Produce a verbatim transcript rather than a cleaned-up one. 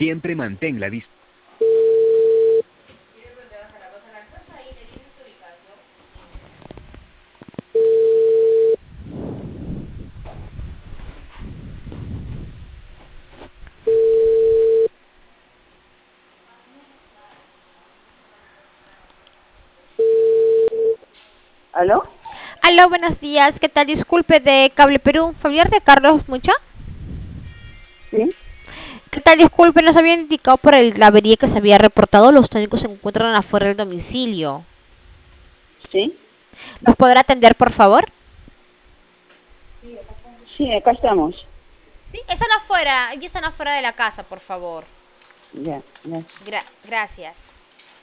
Siempre mantén la distancia. ¿Aló? Aló, buenos días. ¿Qué tal? Disculpe, de Cable Perú. ¿Familiar de Carlos Mucha? Sí, ¿Qué tal? Disculpe, nos habían indicado por el, la avería que se había reportado. Los técnicos se encuentran afuera del domicilio. sí, ¿Los podrá atender, por favor? sí, acá estamos. Sí, están afuera. Ya están afuera de la casa, por favor. Ya, ya. Gra- gracias.